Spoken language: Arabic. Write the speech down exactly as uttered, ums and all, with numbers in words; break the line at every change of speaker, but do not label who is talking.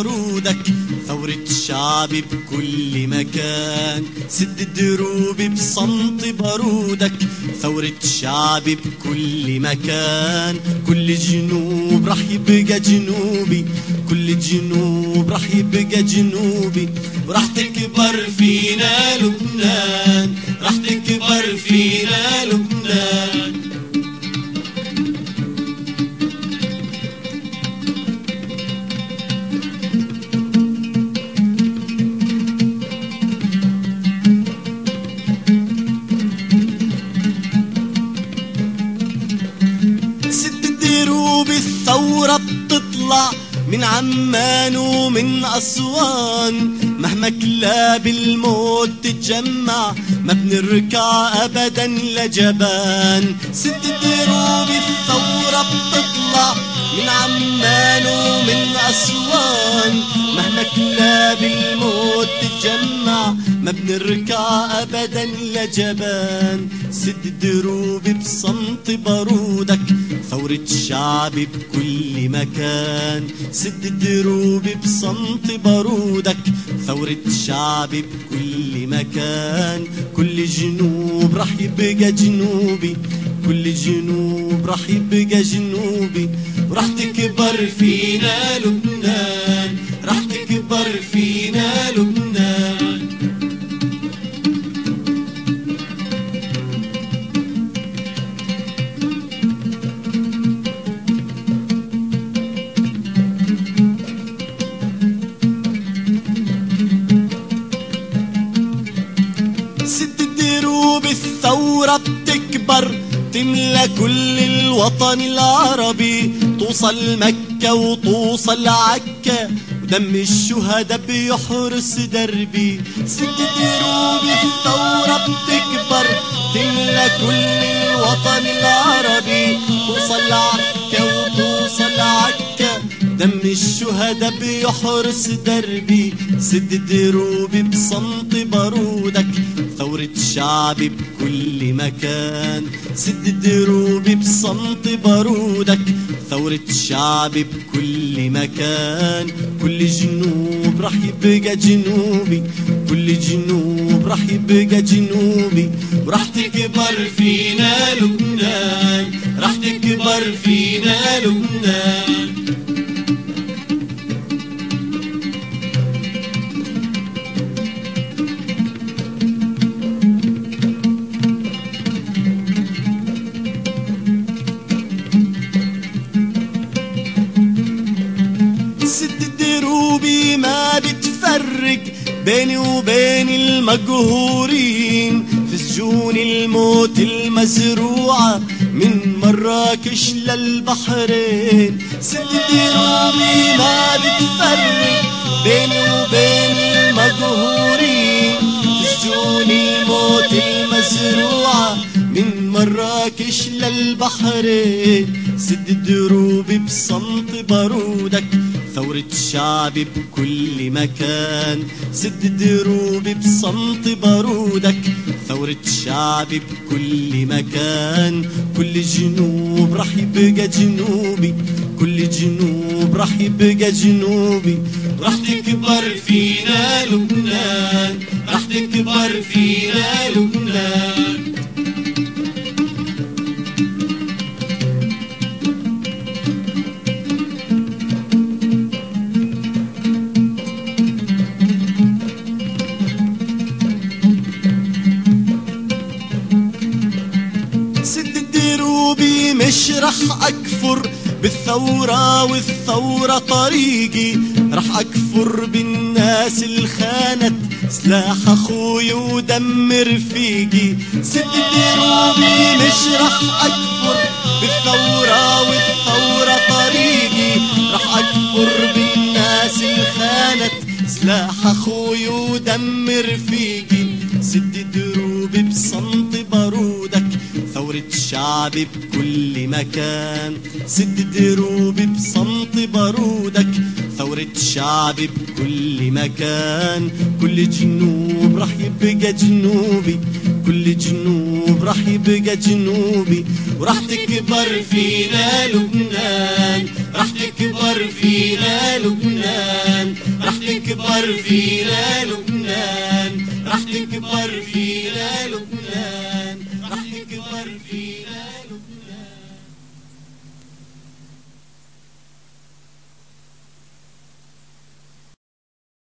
بارودك، ثورة شعبي بكل مكان، سد الدروب بصمت بارودك، ثورة شعبي بكل مكان. كل جنوب رح يبقى جنوبي، كل جنوب رح يبقى جنوبي، ورح تكبر فينا لبنان، رح تكبر فينا لبنان. الثورة بتطلع من عمان ومن أسوان، مهما كلاب الموت تتجمع ما بنركع أبدا لجبان. سد دروب الثورة بتطلع من عمان ومن أسوان، مهما كلاب الموت تتجمع ما بنركع أبدا لجبان. سد دروب بصمت بارودك، ثورة شعبي بكل مكان، سد الدروب بصمت بارودك، ثورة شعبي بكل مكان. كل جنوب رح يبقى جنوبي، كل جنوب رح يبقى جنوبي، ورح تكبر فينا لبنان، رح تكبر فينا لبنان. الثورة بتكبر تملى كل الوطن العربي، توصل مكة وتوصل عكا، ودم الشهداء بيحرس دربي. سد دروب الثورة بتكبر تملى كل الوطن العربي، توصل عكا وتوصل عكا، دم الشهداء بيحرس دربي. سد دروب بصمت بارودك، ثورة شعبي بكل مكان، سد دروب بصمت بارودك، ثورة شعبي بكل مكان. كل جنوب رح يبقى جنوبي، كل جنوب رح يبقى جنوبي، ورح تكبر فينا لبنان، رح تكبر فينا لبنان. ما بتفرق بيني وبين المقهورين، في سجون الموت المزروعة من مراكش للبحرين. سد دروبي ما بتفرق بيني وبين المقهورين، في سجون الموت المزروعة من مراكش للبحرين. سد دروبي بصمت بارودك، ثورة شعبي بكل مكان، سد دروبي بصمت بارودك، ثورة شعبي بكل مكان. كل جنوب رح يبقى جنوبي، كل جنوب رح يبقى جنوبي، رح تكبر فينا لبنان، رح تكبر فينا لبنان. مش رح أكفر بالثورة والثورة طريقي، رح أكفر بالناس الخانت سلاح أخوي ودم رفيقي. سد دروبي مش رح أكفر بالثورة والثورة طريقي، رح أكفر بالناس الخانت سلاح أخوي ودم رفيقي. سد دروبي بصمت بارودك، ثورة شعبي بكل مكان، سد دروبي بصمت بارودك، ثورة شعبي بكل مكان. كل جنوب رح يبقى جنوبي، كل جنوب راح يبقى جنوبي، وراح تكبر فينا لبنان، راح تكبر فينا لبنان، راح تكبر فينا لبنان.